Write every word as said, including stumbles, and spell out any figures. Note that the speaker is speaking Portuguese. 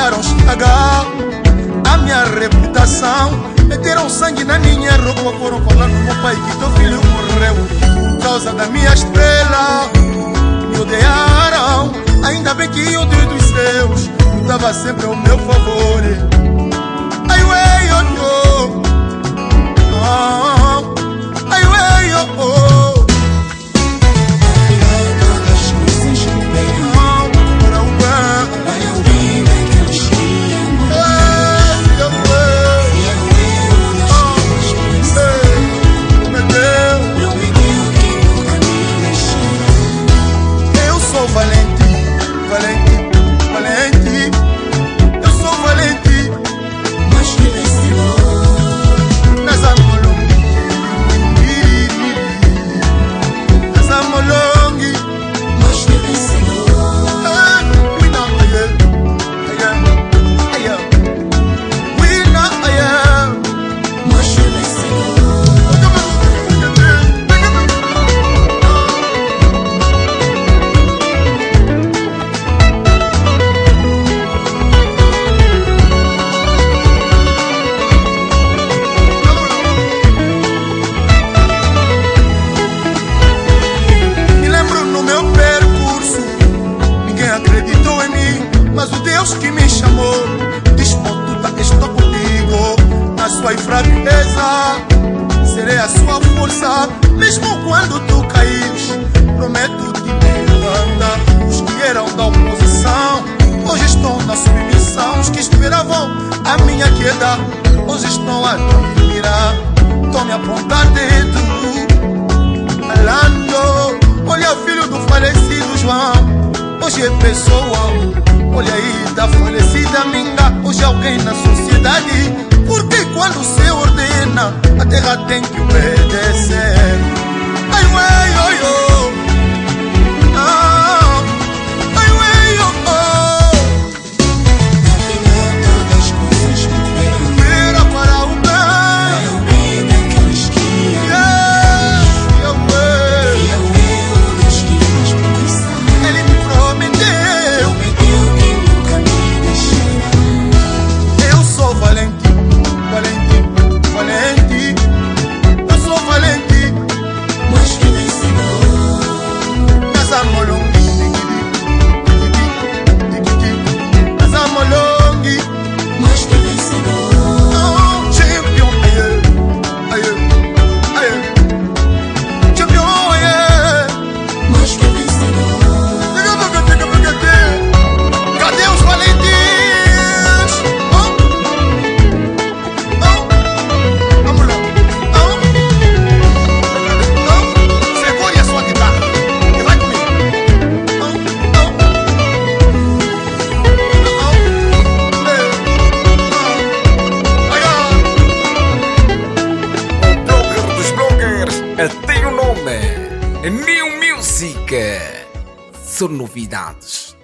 tentaram estragar a minha reputação. Meteram sangue na minha roupa, foram falar no meu pai que teu filho morreu por causa da minha estrela. Me odiaram, ainda bem que o Deus dos céus lutava sempre ao meu favor. Ai, ué, oh, oh. Oh, ai, ué, oh, oh. Mas o Deus que me chamou diz: Pontuta, estou contigo na sua fraqueza, serei a sua força, mesmo quando tu caís. Prometo te levantar. Os que eram da oposição hoje estão na submissão. Os que esperavam a minha queda hoje estão a admirar. Estão me a apontar dedo, falando: olha, filho do falecido João, hoje é pessoa. Olha aí, da falecida minga, hoje alguém na sociedade. Porque quando o Senhor ordena, a terra tem que obedecer. Ai, ué, oi, oh. Ah, ai, ué, oh, oh. Afinal todas as coisas cooperam Vira para o bem, para o bem daqueles que amam. yeah, yeah, E ao eu Deus que nos proteção. Ele me prometeu. Prometeu que nunca me deixará. Eu sou valente, valente, valente. Eu sou valente. Mas que vencedor. Nasa molongi, nasa molongi. Mas que vencedor. Oh, champion, aye, aye, aye. Champion, aye. Mas que vencedor. Cadê os valentes? Oh, oh, vamos lá. Oh, oh, segure a sua guitarra e vai comigo. Oh, oh, oh, O blogger dos bloggers tem o nome New Music. São novidades.